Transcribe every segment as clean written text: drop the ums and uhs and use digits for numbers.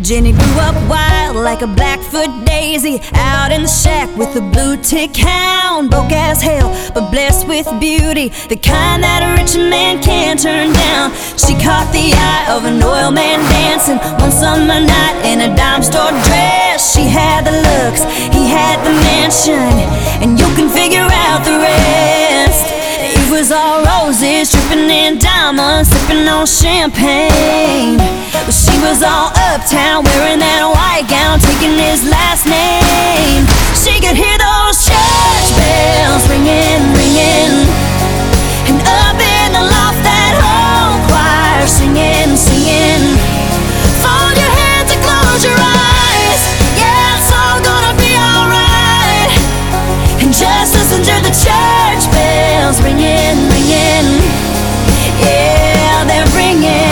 Jenny grew up wild like a Blackfoot daisy, out in the shack with a blue tick hound. Broke as hell, but blessed with beauty, the kind that a rich man can't turn down. She caught the eye of an oil man dancing one summer night in a dime store dress. She had the looks, he had the mansion, and you can figure out the rest. It was all roses, dripping in diamonds, sipping on champagne. But she was all uptown, wearing that white gown, taking his last name. She could hear those church bells ringing, ringing, and up in the loft that whole choir singing, singing. Fold your hands and close your eyes, yeah, it's all gonna be alright. And just listen to the church bells ringing, ringing, yeah, they're ringing.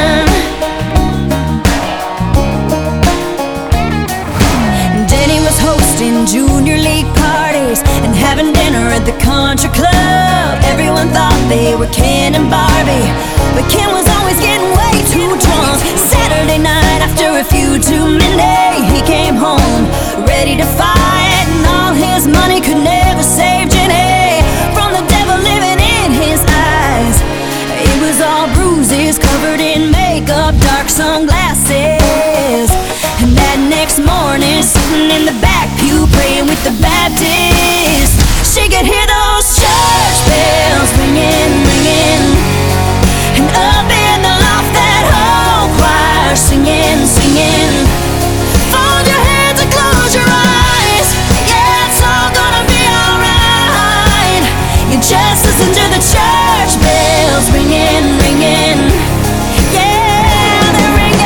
Hosting junior league parties and having dinner at the country club. Everyone thought they were Ken and Barbie, but Ken was always getting way too drunk. Saturday night after a few too many, he came home ready to fight, and all his money could never save Jenny from the devil living in his eyes. It was all bruises, covered in makeup, dark sunglasses. And that next morning, sitting in the back pew, praying with the Baptists, she could hear those church bells ringing, ringing, and up in the loft that whole choir singing, singing. Fold your hands and close your eyes, yeah, it's all gonna be alright. You just listen to the church bells ringing, ringing, yeah, they're ringing.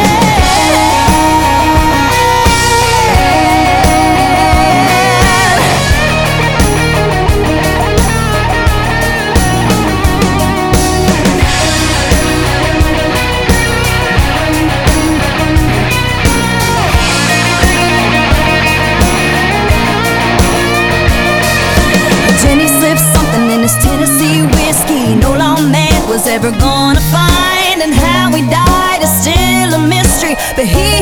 Tennessee whiskey no lawman was ever gonna find, and how he died is still a mystery, but he